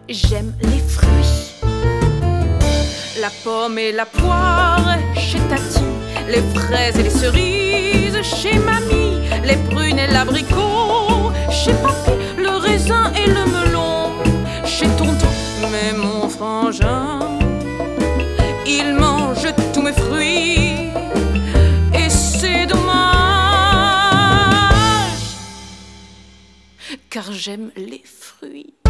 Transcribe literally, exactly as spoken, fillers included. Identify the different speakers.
Speaker 1: j'aime les fruits. La pomme et la poire chez Tati, les fraises et les cerises chez Mamie, les prunes et l'abricot chez Papy, le raisin et le melon chez Tonton. Mais mon frangin, il mange tous mes fruits et c'est dommage, car j'aime les fruits.